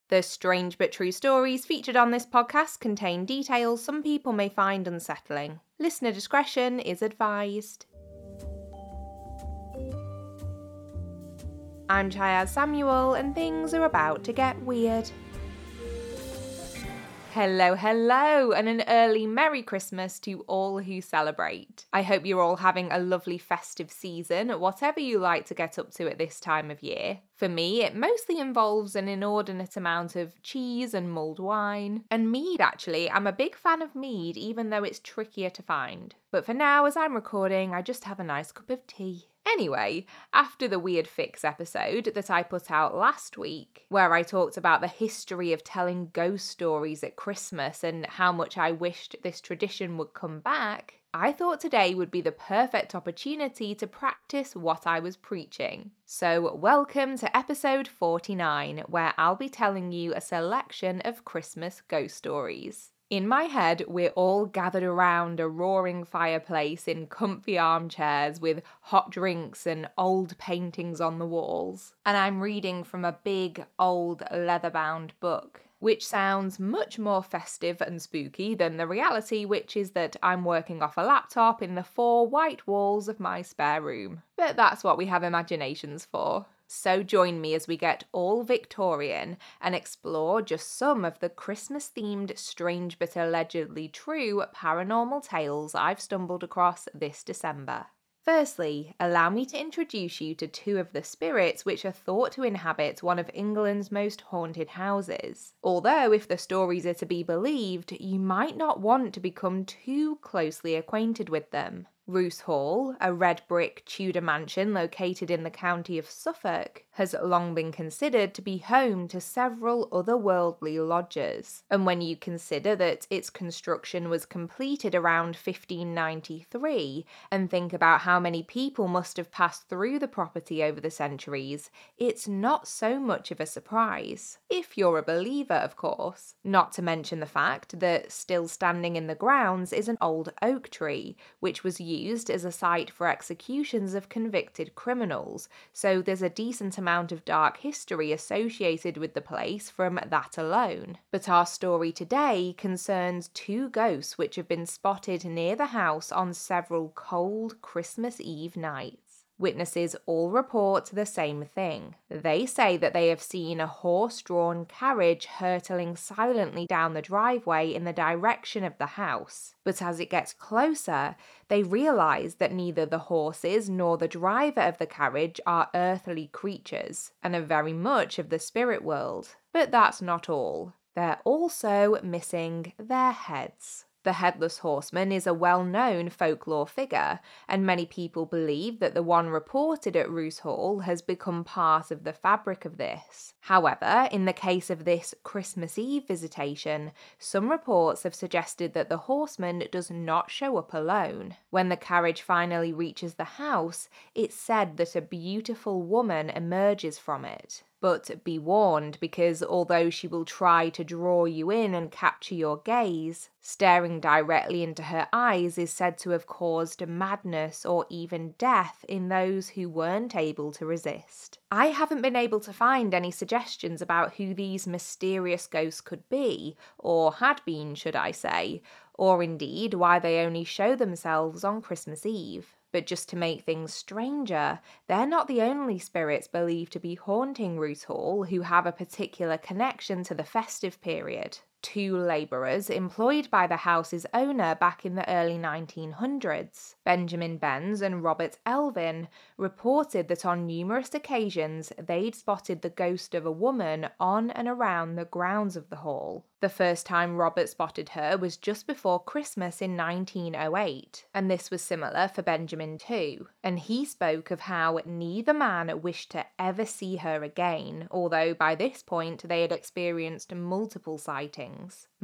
The strange but true stories featured on this podcast contain details some people may find unsettling. Listener discretion is advised. I'm Chayaz Samuel, and things are about to get weird. Hello, and an early Merry Christmas to all who celebrate. I hope you're all having a lovely festive season, whatever you like to get up to at this time of year. For me, it mostly involves an inordinate amount of cheese and mulled wine. And mead, actually. I'm a big fan of mead, even though it's trickier to find. But for now, as I'm recording, I just have a nice cup of tea. Anyway, after the Weird Fix episode that I put out last week, where I talked about the history of telling ghost stories at Christmas and how much I wished this tradition would come back, I thought today would be the perfect opportunity to practice what I was preaching. So welcome to episode 49, where I'll be telling you a selection of Christmas ghost stories. In my head, we're all gathered around a roaring fireplace in comfy armchairs with hot drinks and old paintings on the walls. And I'm reading from a big, old, leather-bound book, which sounds much more festive and spooky than the reality, which is that I'm working off a laptop in the four white walls of my spare room. But that's what we have imaginations for. So join me as we get all Victorian and explore just some of the Christmas-themed, strange but allegedly true paranormal tales I've stumbled across this December. Firstly, allow me to introduce you to two of the spirits which are thought to inhabit one of England's most haunted houses. Although, if the stories are to be believed, you might not want to become too closely acquainted with them. Roos Hall, a red brick Tudor mansion located in the county of Suffolk, has long been considered to be home to several otherworldly lodgers. And when you consider that its construction was completed around 1593 and think about how many people must have passed through the property over the centuries, it's not so much of a surprise. If you're a believer, of course. Not to mention the fact that still standing in the grounds is an old oak tree, which was used as a site for executions of convicted criminals, so there's a decent amount of dark history associated with the place from that alone. But our story today concerns two ghosts which have been spotted near the house on several cold Christmas Eve nights. Witnesses all report the same thing. They say that they have seen a horse-drawn carriage hurtling silently down the driveway in the direction of the house. But as it gets closer, they realise that neither the horses nor the driver of the carriage are earthly creatures, and are very much of the spirit world. But that's not all. They're also missing their heads. The Headless Horseman is a well-known folklore figure, and many people believe that the one reported at Roos Hall has become part of the fabric of this. However, in the case of this Christmas Eve visitation, some reports have suggested that the horseman does not show up alone. When the carriage finally reaches the house, it's said that a beautiful woman emerges from it. But be warned, because although she will try to draw you in and capture your gaze, staring directly into her eyes is said to have caused madness or even death in those who weren't able to resist. I haven't been able to find any suggestions about who these mysterious ghosts could be, or had been, should I say, or indeed why they only show themselves on Christmas Eve. But just to make things stranger, they're not the only spirits believed to be haunting Roos Hall who have a particular connection to the festive period. Two labourers employed by the house's owner back in the early 1900s, Benjamin Benz and Robert Elvin, reported that on numerous occasions they'd spotted the ghost of a woman on and around the grounds of the hall. The first time Robert spotted her was just before Christmas in 1908, and this was similar for Benjamin too, and he spoke of how neither man wished to ever see her again, although by this point they had experienced multiple sightings.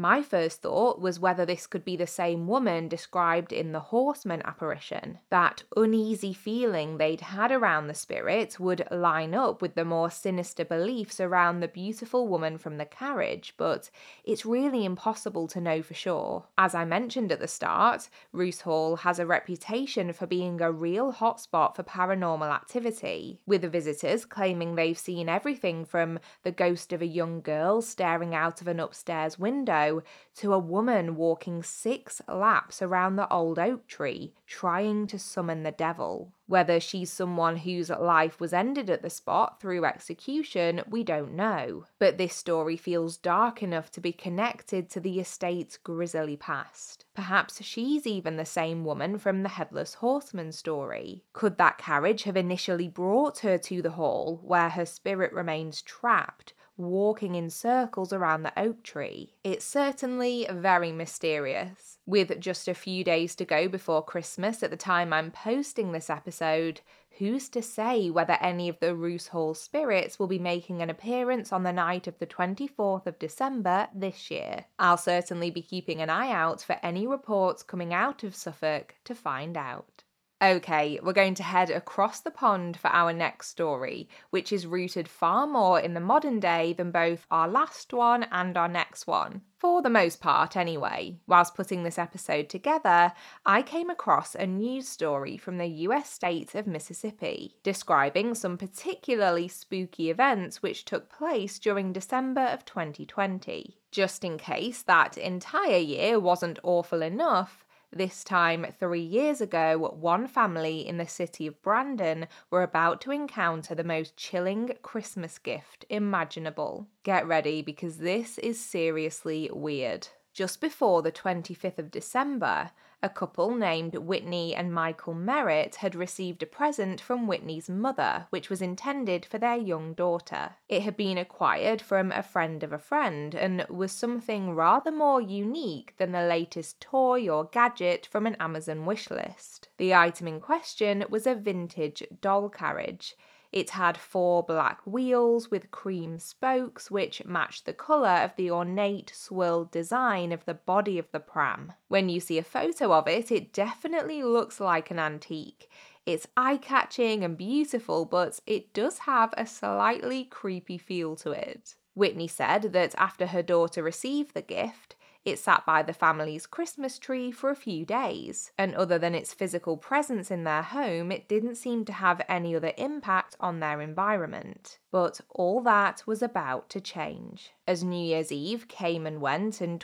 My first thought was whether this could be the same woman described in the Horseman apparition. That uneasy feeling they'd had around the spirit would line up with the more sinister beliefs around the beautiful woman from the carriage, but it's really impossible to know for sure. As I mentioned at the start, Roos Hall has a reputation for being a real hotspot for paranormal activity, with the visitors claiming they've seen everything from the ghost of a young girl staring out of an upstairs window to a woman walking 6 laps around the old oak tree trying to summon the devil. Whether she's someone whose life was ended at the spot through execution, we don't know. But this story feels dark enough to be connected to the estate's grisly past. Perhaps she's even the same woman from the Headless Horseman story. Could that carriage have initially brought her to the hall, where her spirit remains trapped, walking in circles around the oak tree? It's certainly very mysterious. With just a few days to go before Christmas at the time I'm posting this episode, who's to say whether any of the Roos Hall spirits will be making an appearance on the night of the 24th of December this year? I'll certainly be keeping an eye out for any reports coming out of Suffolk to find out. Okay, we're going to head across the pond for our next story, which is rooted far more in the modern day than both our last one and our next one. For the most part, anyway. Whilst putting this episode together, I came across a news story from the US state of Mississippi, describing some particularly spooky events which took place during December of 2020. Just in case that entire year wasn't awful enough, this time 3 years ago, one family in the city of Brandon were about to encounter the most chilling Christmas gift imaginable. Get ready, because this is seriously weird. Just before the 25th of December, a couple named Whitney and Michael Merritt had received a present from Whitney's mother, which was intended for their young daughter. It had been acquired from a friend of a friend and was something rather more unique than the latest toy or gadget from an Amazon wishlist. The item in question was a vintage doll carriage. It had 4 black wheels with cream spokes which matched the colour of the ornate swirled design of the body of the pram. When you see a photo of it, it definitely looks like an antique. It's eye-catching and beautiful, but it does have a slightly creepy feel to it. Whitney said that after her daughter received the gift, it sat by the family's Christmas tree for a few days, and other than its physical presence in their home, it didn't seem to have any other impact on their environment. But all that was about to change. As New Year's Eve came and went and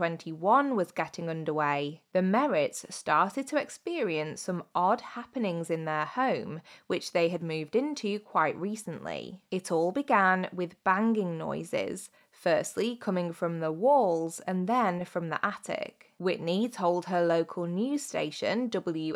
2021 was getting underway, the Merritts started to experience some odd happenings in their home, which they had moved into quite recently. It all began with banging noises, firstly coming from the walls and then from the attic. Whitney told her local news station,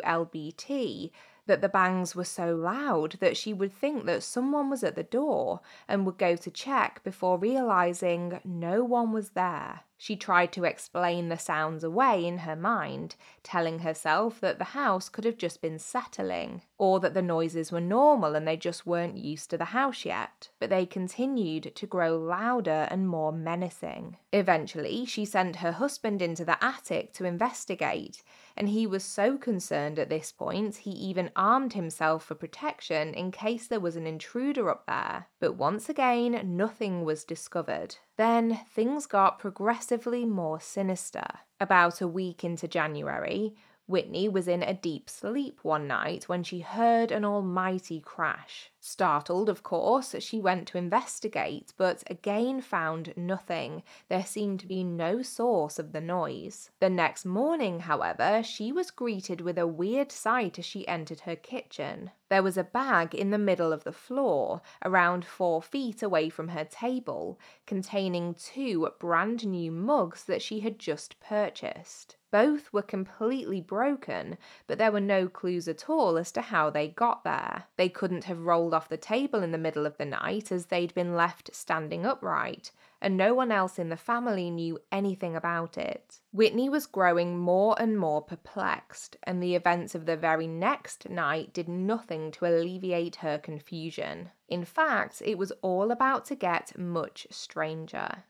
WLBT, that the bangs were so loud that she would think that someone was at the door and would go to check before realizing no one was there. She tried to explain the sounds away in her mind, telling herself that the house could have just been settling, or that the noises were normal and they just weren't used to the house yet. But they continued to grow louder and more menacing. Eventually, she sent her husband into the attic to investigate, and he was so concerned at this point he even armed himself for protection in case there was an intruder up there. But once again, nothing was discovered. Then things got progressively more sinister. About a week into January, Whitney was in a deep sleep one night when she heard an almighty crash. Startled, of course, she went to investigate, but again found nothing. There seemed to be no source of the noise. The next morning, however, she was greeted with a weird sight as she entered her kitchen. There was a bag in the middle of the floor, around 4 feet away from her table, containing 2 brand new mugs that she had just purchased. Both were completely broken, but there were no clues at all as to how they got there. They couldn't have rolled off the table in the middle of the night as they'd been left standing upright, and no one else in the family knew anything about it. Whitney was growing more and more perplexed, and the events of the very next night did nothing to alleviate her confusion. In fact, it was all about to get much stranger.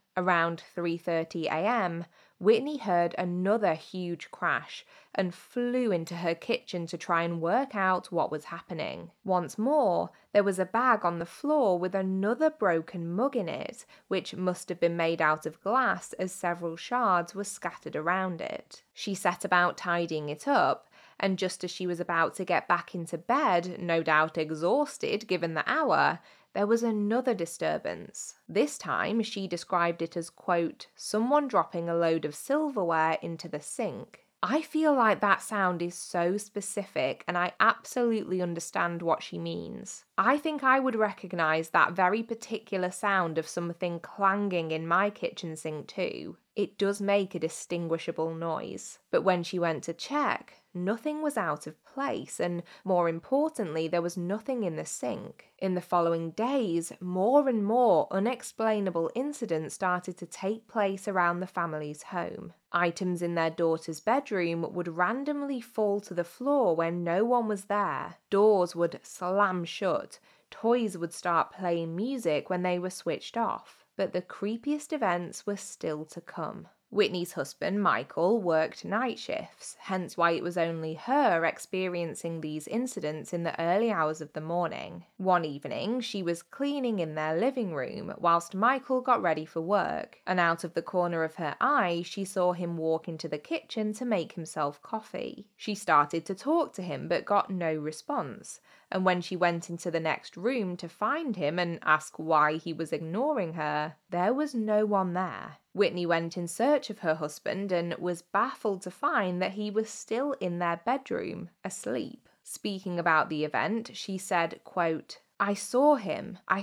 Around 3:30 a.m., Whitney heard another huge crash and flew into her kitchen to try and work out what was happening. Once more, there was a bag on the floor with another broken mug in it, which must have been made out of glass as several shards were scattered around it. She set about tidying it up, and just as she was about to get back into bed, no doubt exhausted given the hour, there was another disturbance. This time, she described it as, quote, someone dropping a load of silverware into the sink. I feel like that sound is so specific, and I absolutely understand what she means. I think I would recognize that very particular sound of something clanging in my kitchen sink too. It does make a distinguishable noise. But when she went to check, nothing was out of place, and more importantly, there was nothing in the sink. In the following days, more and more unexplainable incidents started to take place around the family's home. Items in their daughter's bedroom would randomly fall to the floor when no one was there. Doors would slam shut. Toys would start playing music when they were switched off. But the creepiest events were still to come. Whitney's husband, Michael, worked night shifts, hence why it was only her experiencing these incidents in the early hours of the morning. One evening, she was cleaning in their living room whilst Michael got ready for work, and out of the corner of her eye, she saw him walk into the kitchen to make himself coffee. She started to talk to him but got no response, and when she went into the next room to find him and ask why he was ignoring her, there was no one there. Whitney went in search of her husband and was baffled to find that he was still in their bedroom, asleep. Speaking about the event, she said, quote, I saw him. I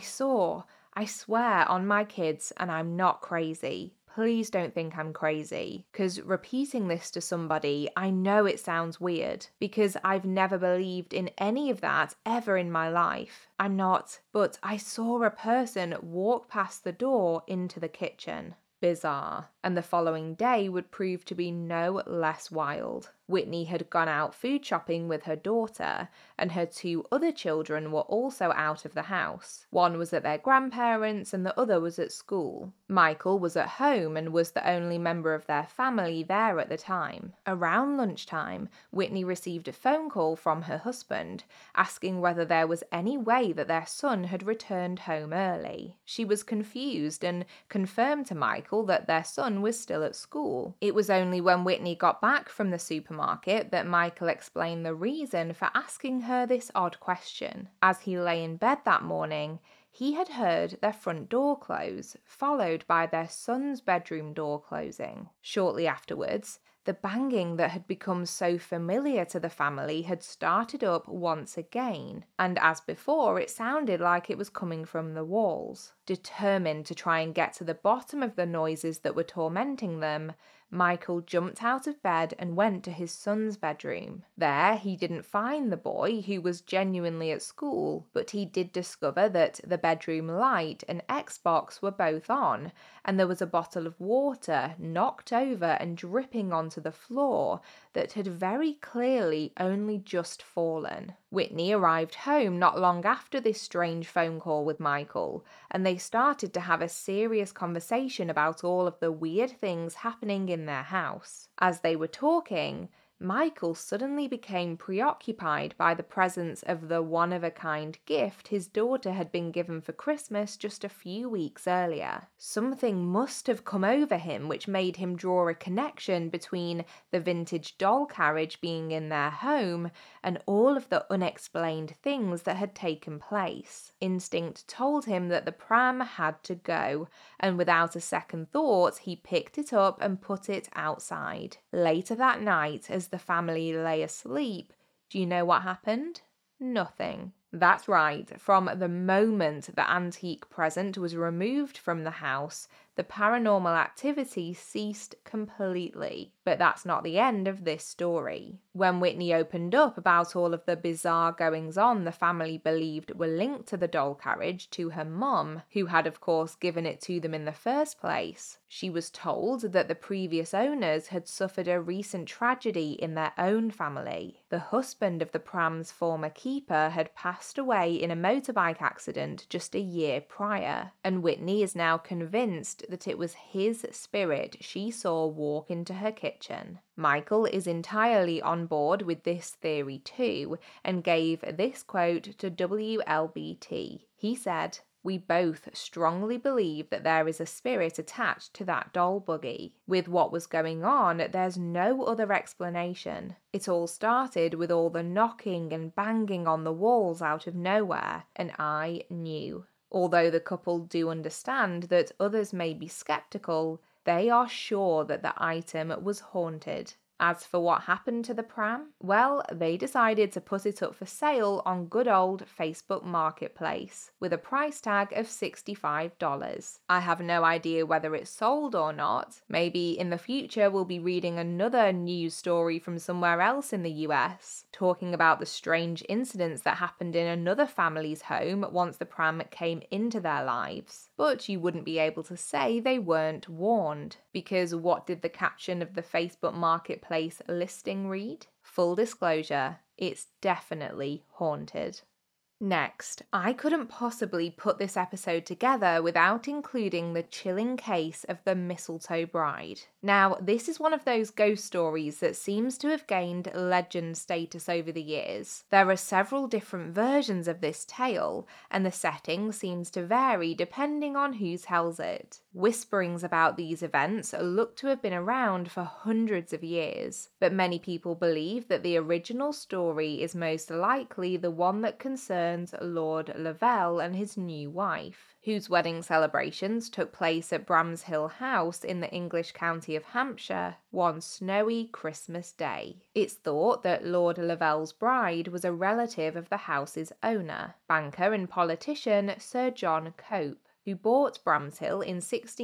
swear on my kids, and I'm not crazy. Please don't think I'm crazy, because repeating this to somebody, I know it sounds weird, because I've never believed in any of that ever in my life. I'm not, but I saw a person walk past the door into the kitchen. Bizarre. And the following day would prove to be no less wild. Whitney had gone out food shopping with her daughter, and her two other children were also out of the house. One was at their grandparents' and the other was at school. Michael was at home and was the only member of their family there at the time. Around lunchtime, Whitney received a phone call from her husband, asking whether there was any way that their son had returned home early. She was confused and confirmed to Michael that their son was still at school. It was only when Whitney got back from the supermarket that Michael explained the reason for asking her this odd question. As he lay in bed that morning, he had heard their front door close, followed by their son's bedroom door closing. Shortly afterwards, the banging that had become so familiar to the family had started up once again, and as before, it sounded like it was coming from the walls. Determined to try and get to the bottom of the noises that were tormenting them, Michael jumped out of bed and went to his son's bedroom. There, he didn't find the boy, who was genuinely at school, but he did discover that the bedroom light and Xbox were both on, and there was a bottle of water knocked over and dripping onto the floor that had very clearly only just fallen. Whitney arrived home not long after this strange phone call with Michael, and they started to have a serious conversation about all of the weird things happening in their house. As they were talking, Michael suddenly became preoccupied by the presence of the one-of-a-kind gift his daughter had been given for Christmas just a few weeks earlier. Something must have come over him which made him draw a connection between the vintage doll carriage being in their home and all of the unexplained things that had taken place. Instinct told him that the pram had to go, and without a second thought, he picked it up and put it outside. Later that night, as the family lay asleep, do you know what happened? Nothing. That's right, from the moment the antique present was removed from the house, the paranormal activity ceased completely. But that's not the end of this story. When Whitney opened up about all of the bizarre goings-on the family believed were linked to the doll carriage to her mum, who had of course given it to them in the first place, she was told that the previous owners had suffered a recent tragedy in their own family. The husband of the pram's former keeper had passed away in a motorbike accident just a year prior, and Whitney is now convinced that it was his spirit she saw walk into her kitchen. Michael is entirely on board with this theory too, and gave this quote to WLBT. He said, "We both strongly believe that there is a spirit attached to that doll buggy. With what was going on, there's no other explanation. It all started with all the knocking and banging on the walls out of nowhere, and I knew." Although the couple do understand that others may be skeptical, they are sure that the item was haunted. As for what happened to the pram, well, they decided to put it up for sale on good old Facebook Marketplace with a price tag of $65. I have no idea whether it's sold or not. Maybe in the future we'll be reading another news story from somewhere else in the US, talking about the strange incidents that happened in another family's home once the pram came into their lives. But you wouldn't be able to say they weren't warned, because what did the caption of the Facebook Marketplace listing read? Full disclosure, it's definitely haunted. Next, I couldn't possibly put this episode together without including the chilling case of the Mistletoe Bride. Now, this is one of those ghost stories that seems to have gained legend status over the years. There are several different versions of this tale, and the setting seems to vary depending on who tells it. Whisperings about these events look to have been around for hundreds of years, but many people believe that the original story is most likely the one that concerns Lord Lavelle and his new wife, whose wedding celebrations took place at Bramshill House in the English county of Hampshire one snowy Christmas Day. It's thought that Lord Lavelle's bride was a relative of the house's owner, banker and politician Sir John Cope, who bought Bramshill in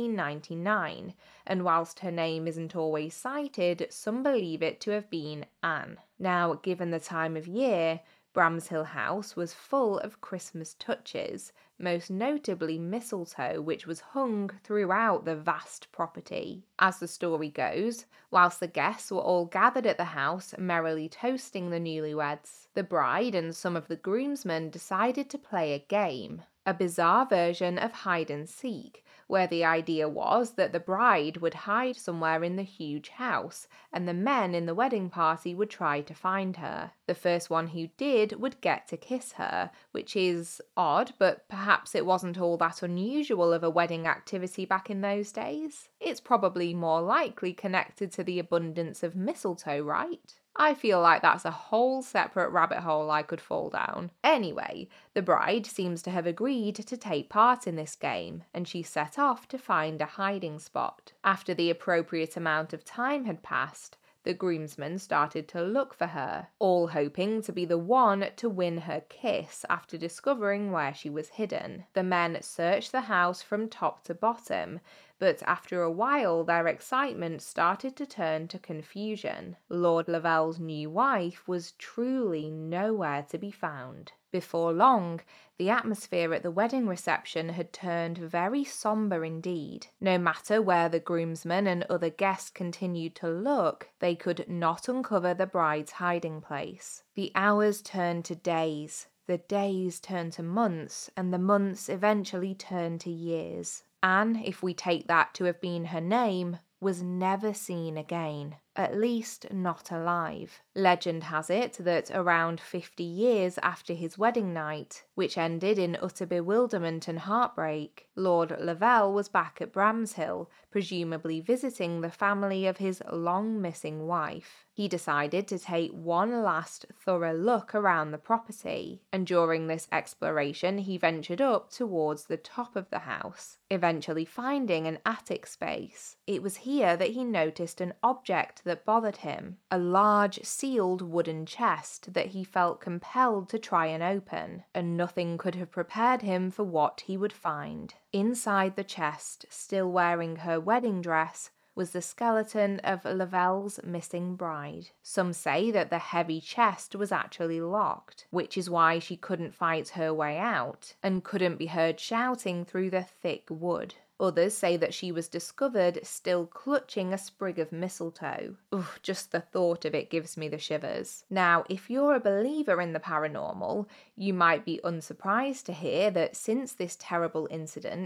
1699, and whilst her name isn't always cited, some believe it to have been Anne. Now, given the time of year, Bramshill House was full of Christmas touches, most notably mistletoe, which was hung throughout the vast property. As the story goes, whilst the guests were all gathered at the house merrily toasting the newlyweds, the bride and some of the groomsmen decided to play a game. A bizarre version of hide and seek, where the idea was that the bride would hide somewhere in the huge house, and the men in the wedding party would try to find her. The first one who did would get to kiss her, which is odd, but perhaps it wasn't all that unusual of a wedding activity back in those days. It's probably more likely connected to the abundance of mistletoe, right? I feel like that's a whole separate rabbit hole I could fall down. Anyway, the bride seems to have agreed to take part in this game, and she set off to find a hiding spot. After the appropriate amount of time had passed, the groomsmen started to look for her, all hoping to be the one to win her kiss after discovering where she was hidden. The men searched the house from top to bottom, but after a while their excitement started to turn to confusion. Lord Lavelle's new wife was truly nowhere to be found. Before long, the atmosphere at the wedding reception had turned very somber indeed. No matter where the groomsmen and other guests continued to look, they could not uncover the bride's hiding place. The hours turned to days, the days turned to months, and the months eventually turned to years. Anne, if we take that to have been her name, was never seen again, at least not alive. Legend has it that around 50 years after his wedding night, which ended in utter bewilderment and heartbreak, Lord Lavelle was back at Bramshill, presumably visiting the family of his long-missing wife. He decided to take one last thorough look around the property, and during this exploration he ventured up towards the top of the house, eventually finding an attic space. It was here that he noticed an object that bothered him, a large sealed wooden chest that he felt compelled to try and open, and nothing could have prepared him for what he would find. Inside the chest, still wearing her wedding dress, was the skeleton of Lavelle's missing bride. Some say that the heavy chest was actually locked, which is why she couldn't fight her way out, and couldn't be heard shouting through the thick wood. Others say that she was discovered still clutching a sprig of mistletoe. Ugh, just the thought of it gives me the shivers. Now, if you're a believer in the paranormal, you might be unsurprised to hear that since this terrible incident,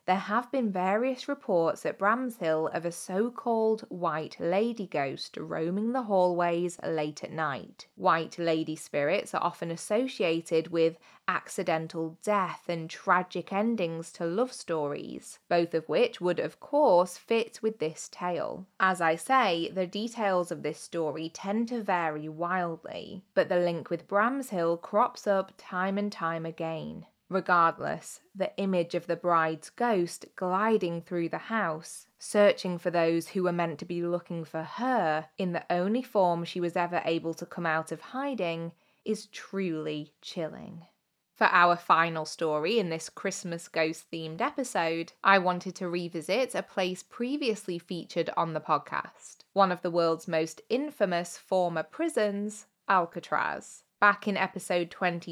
there have been various reports at Bramshill of a so-called White Lady ghost roaming the hallways late at night. White Lady spirits are often associated with accidental death and tragic endings to love stories, both of which would of course fit with this tale. As I say, the details of this story tend to vary wildly, but the link with Bramshill crops up time and time again. Regardless, the image of the bride's ghost gliding through the house, searching for those who were meant to be looking for her in the only form she was ever able to come out of hiding, is truly chilling. For our final story in this Christmas ghost-themed episode, I wanted to revisit a place previously featured on the podcast, one of the world's most infamous former prisons, Alcatraz. Back in episode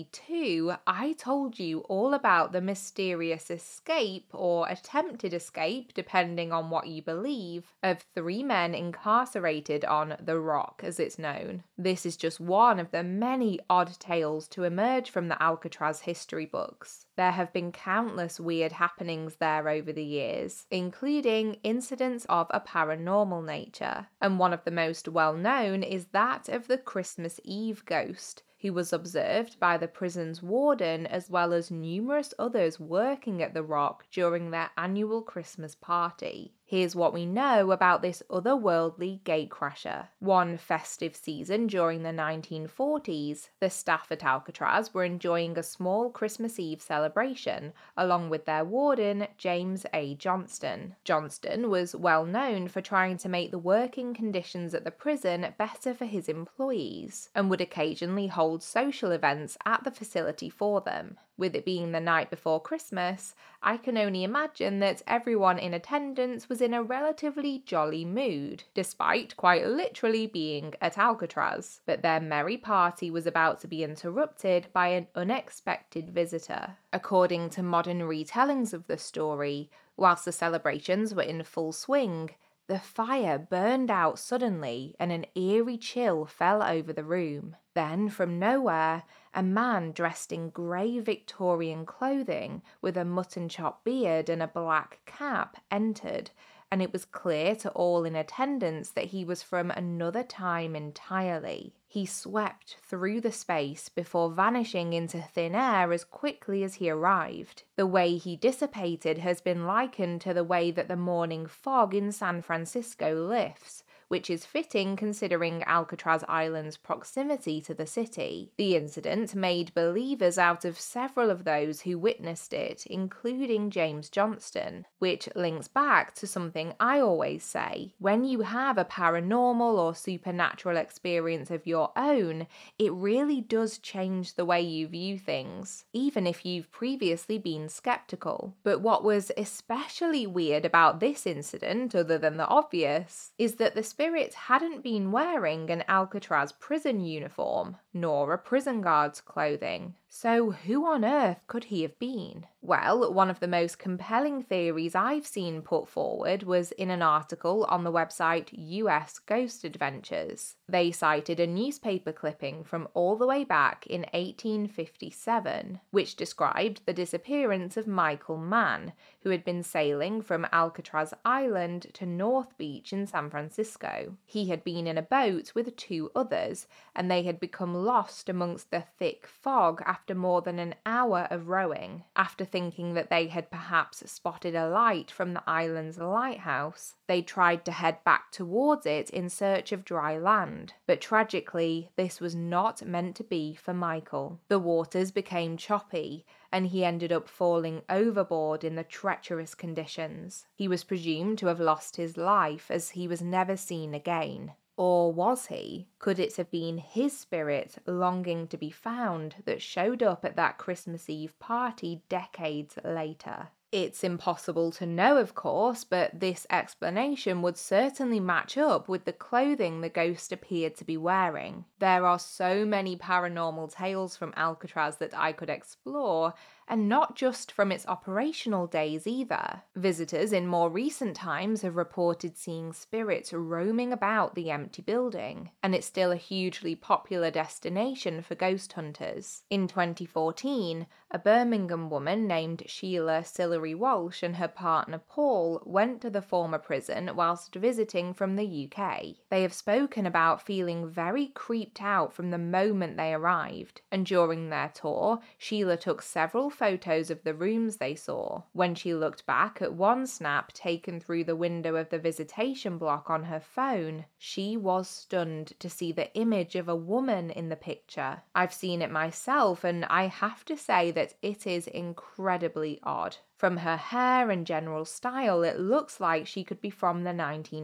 22, I told you all about the mysterious escape, or attempted escape, depending on what you believe, of 3 men incarcerated on The Rock, as it's known. This is just one of the many odd tales to emerge from the Alcatraz history books. There have been countless weird happenings there over the years, including incidents of a paranormal nature, and one of the most well-known is that of the Christmas Eve ghost, who was observed by the prison's warden as well as numerous others working at the Rock during their annual Christmas party. Here's what we know about this otherworldly gatecrasher. One festive season during the 1940s, the staff at Alcatraz were enjoying a small Christmas Eve celebration, along with their warden, James A. Johnston. Johnston was well known for trying to make the working conditions at the prison better for his employees, and would occasionally hold social events at the facility for them. With it being the night before Christmas, I can only imagine that everyone in attendance was in a relatively jolly mood, despite quite literally being at Alcatraz. But their merry party was about to be interrupted by an unexpected visitor. According to modern retellings of the story, whilst the celebrations were in full swing, the fire burned out suddenly and an eerie chill fell over the room. Then, from nowhere, a man dressed in grey Victorian clothing with a mutton chop beard and a black cap entered, and it was clear to all in attendance that he was from another time entirely. He swept through the space before vanishing into thin air as quickly as he arrived. The way he dissipated has been likened to the way that the morning fog in San Francisco lifts, which is fitting considering Alcatraz Island's proximity to the city. The incident made believers out of several of those who witnessed it, including James Johnston, which links back to something I always say. When you have a paranormal or supernatural experience of your own, it really does change the way you view things, even if you've previously been skeptical. But what was especially weird about this incident, other than the obvious, is that the spirit hadn't been wearing an Alcatraz prison uniform, nor a prison guard's clothing. So who on earth could he have been? Well, one of the most compelling theories I've seen put forward was in an article on the website US Ghost Adventures. They cited a newspaper clipping from all the way back in 1857, which described the disappearance of Michael Mann, who had been sailing from Alcatraz Island to North Beach in San Francisco. He had been in a boat with 2 others, and they had become lost amongst the thick fog after more than an hour of rowing. After thinking that they had perhaps spotted a light from the island's lighthouse, they tried to head back towards it in search of dry land. But tragically, this was not meant to be for Michael. The waters became choppy, and he ended up falling overboard in the treacherous conditions. He was presumed to have lost his life as he was never seen again. Or was he? Could it have been his spirit longing to be found that showed up at that Christmas Eve party decades later? It's impossible to know, of course, but this explanation would certainly match up with the clothing the ghost appeared to be wearing. There are so many paranormal tales from Alcatraz that I could explore, and not just from its operational days either. Visitors in more recent times have reported seeing spirits roaming about the empty building, and it's still a hugely popular destination for ghost hunters. In 2014, a Birmingham woman named Sheila Sillery Walsh and her partner Paul went to the former prison whilst visiting from the UK. They have spoken about feeling very creeped out from the moment they arrived, and during their tour, Sheila took several photos of the rooms they saw. When she looked back at one snap taken through the window of the visitation block on her phone, she was stunned to see the image of a woman in the picture. I've seen it myself, and I have to say that it is incredibly odd. From her hair and general style, it looks like she could be from the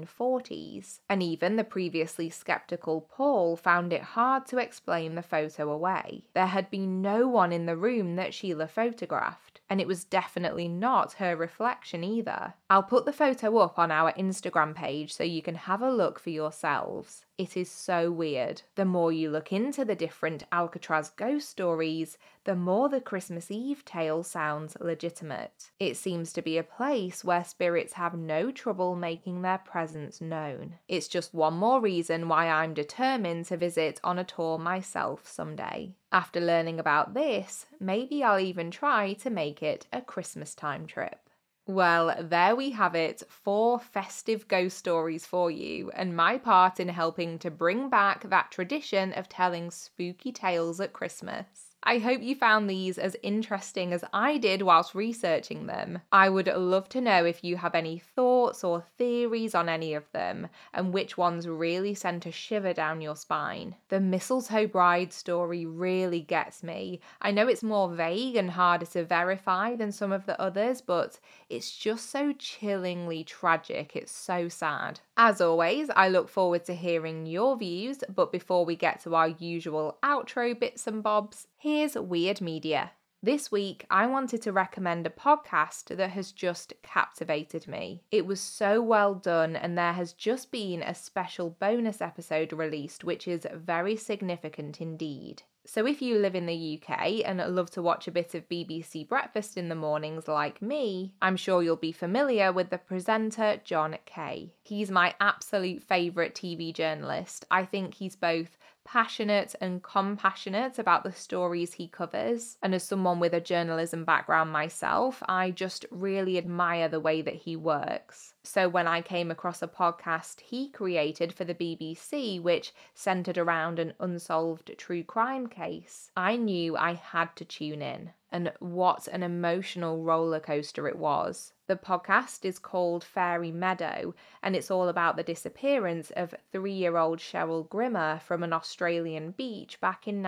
1940s. And even the previously skeptical Paul found it hard to explain the photo away. There had been no one in the room that Sheila photographed, and it was definitely not her reflection either. I'll put the photo up on our Instagram page so you can have a look for yourselves. It is so weird. The more you look into the different Alcatraz ghost stories, the more the Christmas Eve tale sounds legitimate. It seems to be a place where spirits have no trouble making their presence known. It's just one more reason why I'm determined to visit on a tour myself someday. After learning about this, maybe I'll even try to make it a Christmas time trip. Well, there we have it, 4 festive ghost stories for you, and my part in helping to bring back that tradition of telling spooky tales at Christmas. I hope you found these as interesting as I did whilst researching them. I would love to know if you have any thoughts or theories on any of them, and which ones really sent a shiver down your spine. The Mistletoe Bride story really gets me. I know it's more vague and harder to verify than some of the others, but it's just so chillingly tragic. It's so sad. As always, I look forward to hearing your views, but before we get to our usual outro bits and bobs, here's Weird Media. This week, I wanted to recommend a podcast that has just captivated me. It was so well done, and there has just been a special bonus episode released, which is very significant indeed. So if you live in the UK and love to watch a bit of BBC Breakfast in the mornings like me, I'm sure you'll be familiar with the presenter John Kay. He's my absolute favourite TV journalist. I think he's both passionate and compassionate about the stories he covers, and as someone with a journalism background myself, I just really admire the way that he works. So when I came across a podcast he created for the BBC which centred around an unsolved true crime case, I knew I had to tune in. And what an emotional roller coaster it was. The podcast is called Fairy Meadow, and it's all about the disappearance of 3-year-old Cheryl Grimmer from an Australian beach back in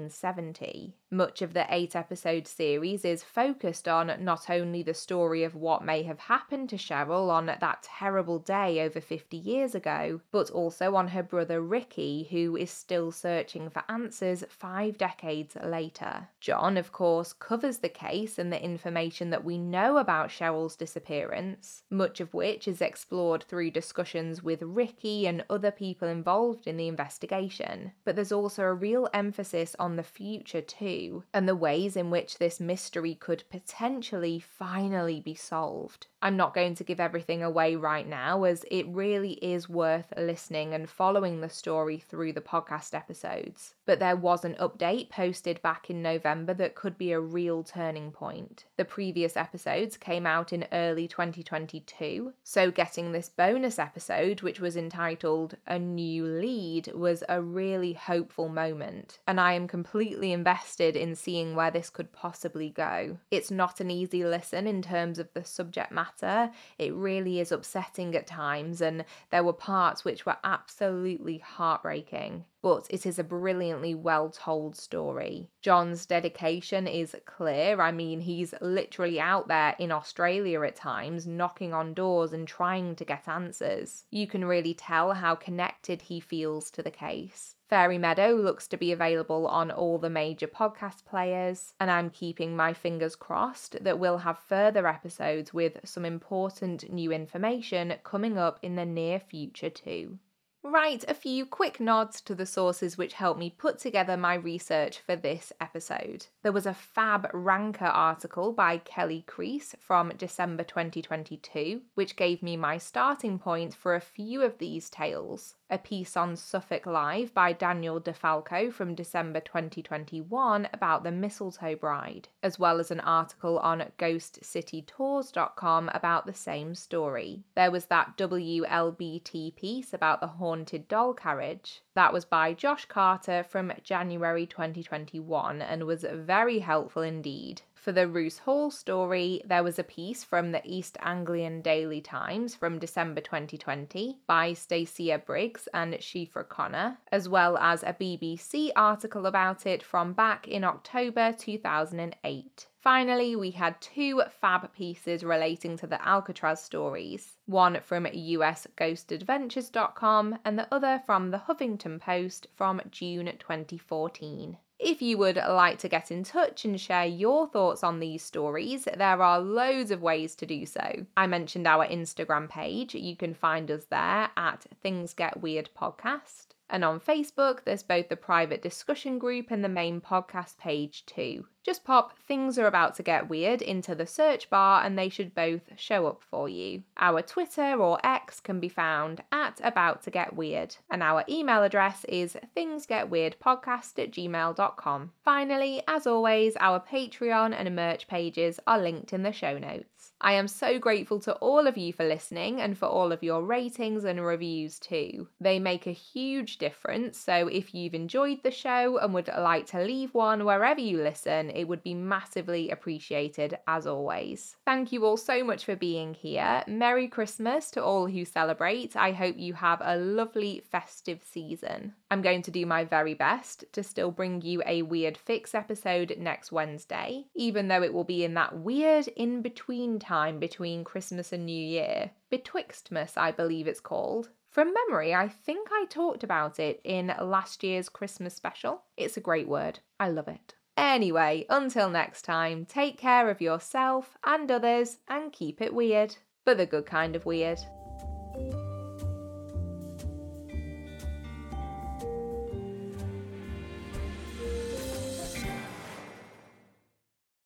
1970. Much of the 8-episode series is focused on not only the story of what may have happened to Cheryl on that terrible day over 50 years ago, but also on her brother Ricky, who is still searching for answers 5 decades later. John, of course, covers the case and the information that we know about Cheryl's disappearance, much of which is explored through discussions with Ricky and other people involved in the investigation. But there's also a real emphasis on the future too, and the ways in which this mystery could potentially finally be solved. I'm not going to give everything away right now, as it really is worth listening and following the story through the podcast episodes. But there was an update posted back in November that could be a real turning point. The previous episodes came out in early 2022, so getting this bonus episode, which was entitled A New Lead, was a really hopeful moment, and I am completely invested in seeing where this could possibly go. It's not an easy listen in terms of the subject matter. It really is upsetting at times, and there were parts which were absolutely heartbreaking. But it is a brilliantly well-told story. John's dedication is clear. I mean, he's literally out there in Australia at times, knocking on doors and trying to get answers. You can really tell how connected he feels to the case. Fairy Meadow looks to be available on all the major podcast players, and I'm keeping my fingers crossed that we'll have further episodes with some important new information coming up in the near future too. Right, a few quick nods to the sources which helped me put together my research for this episode. There was a fab Ranker article by Kelly Crease from December 2022, which gave me my starting point for a few of these tales. A piece on Suffolk Live by Daniel DeFalco from December 2021 about the Mistletoe Bride, as well as an article on GhostCityTours.com about the same story. There was that WLBT piece about the Haunted Doll Carriage. That was by Josh Carter from January 2021 and was very helpful indeed. For the Roos Hall story, there was a piece from the East Anglian Daily Times from December 2020 by Stacia Briggs and Shifra Connor, as well as a BBC article about it from back in October 2008. Finally, we had two fab pieces relating to the Alcatraz stories, one from usghostadventures.com and the other from the Huffington Post from June 2014. If you would like to get in touch and share your thoughts on these stories, there are loads of ways to do so. I mentioned our Instagram page. You can find us there at Things Get Weird Podcast. And on Facebook, there's both the private discussion group and the main podcast page too. Just pop Things Are About to Get Weird into the search bar and they should both show up for you. Our Twitter or X can be found at About to Get Weird, and our email address is thingsgetweirdpodcast@gmail.com. Finally, as always, our Patreon and merch pages are linked in the show notes. I am so grateful to all of you for listening and for all of your ratings and reviews too. They make a huge difference, so if you've enjoyed the show and would like to leave one wherever you listen, it would be massively appreciated as always. Thank you all so much for being here. Merry Christmas to all who celebrate. I hope you have a lovely festive season. I'm going to do my very best to still bring you a Weird Fix episode next Wednesday, even though it will be in that weird in-between time between Christmas and New Year. Betwixtmas, I believe it's called. From memory, I think I talked about it in last year's Christmas special. It's a great word. I love it. Anyway, until next time, take care of yourself and others and keep it weird, but the good kind of weird.